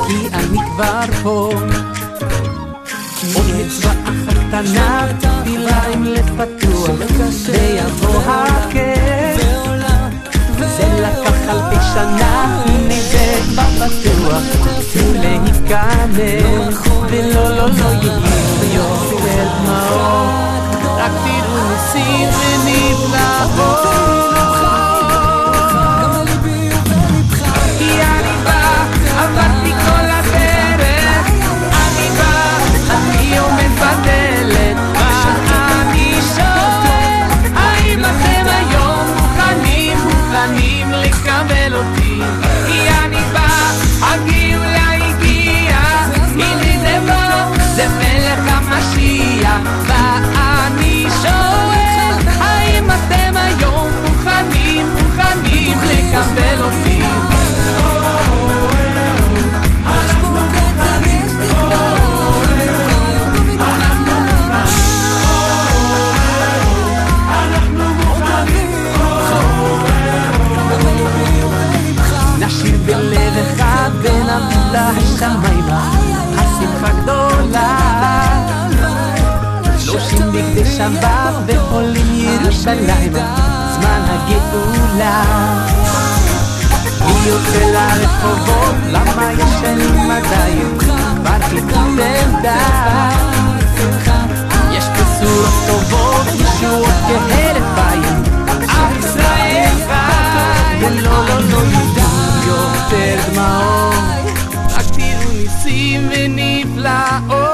כי אני כבר פה. עוד מצווה אחת קטנה, תפילה עם לב פתוח, ויבוא הכיף. זה לקח אלפי שנה, נדק בבטוח, תנו להיכנס, ולא לא לא יהיו יותר דמעות, רק תראו ניסים ונפלאות. כי אני בא, עברתי כל הדרך, אני בא, אני עומד בדלת, ואני שואל, האם אתם היום מוכנים לקבל אותי? כי אני בא, הגאולה הגיעה, הנה זה בא, זה מלך המשיח, ואני שואל, האם אתם היום מוכנים לקבל אותי? נשיר בלב אחד ונמלא השמיימה, השמחה גדולה, 30 בגדי שבת ועולים ירושלים, זמן הגאולה. אני יוצא לרחובות, למה ישנים עדיין, כבר חיכיתם די. יש בשורות טובות, ישועות כהרף עין, עם ישראל חי, ולא לא לא יהיו יותר דמעות, רק תראו ניסים ונפלאות.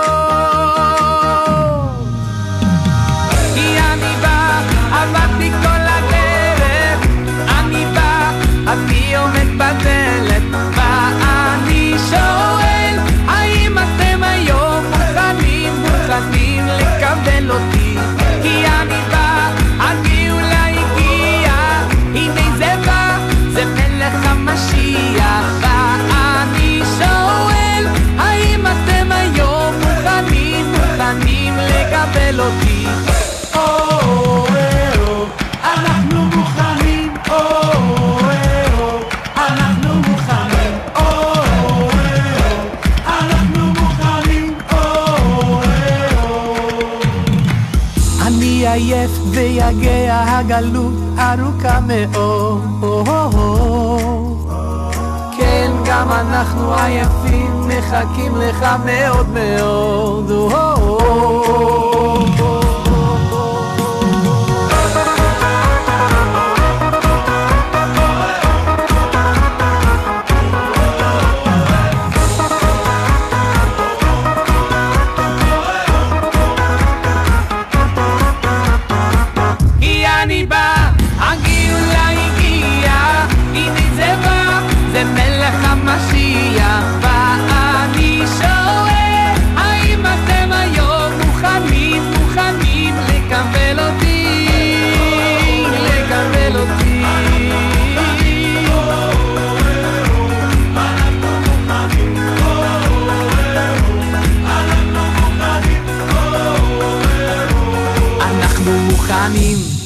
כי אני בא, עברתי כל הדרך, אני בא, אני עומד בדלת, ואני שואל, האם אתם היום מוכנים לקבל אותי? כי אני בא, הגאולה הגיעה, הנה זה בא, זה מלך המשיח, ואני שואל, האם אתם היום מוכנים לקבל אותי? אנחנו מוכנים, אנחנו מוכנים, אנחנו מוכנים. אני עייף ויגע, הגלות ארוכה מאוד. כן, גם אנחנו עייפים, מחכים לך מאוד מאוד. כי אני בא, הגאולה הגיעה, הנה זה בא, זה מלך המשיח, ואני שואל, האם אתם היום מוכנים לקבל אותי? לקבל אותי. אנחנו מוכנים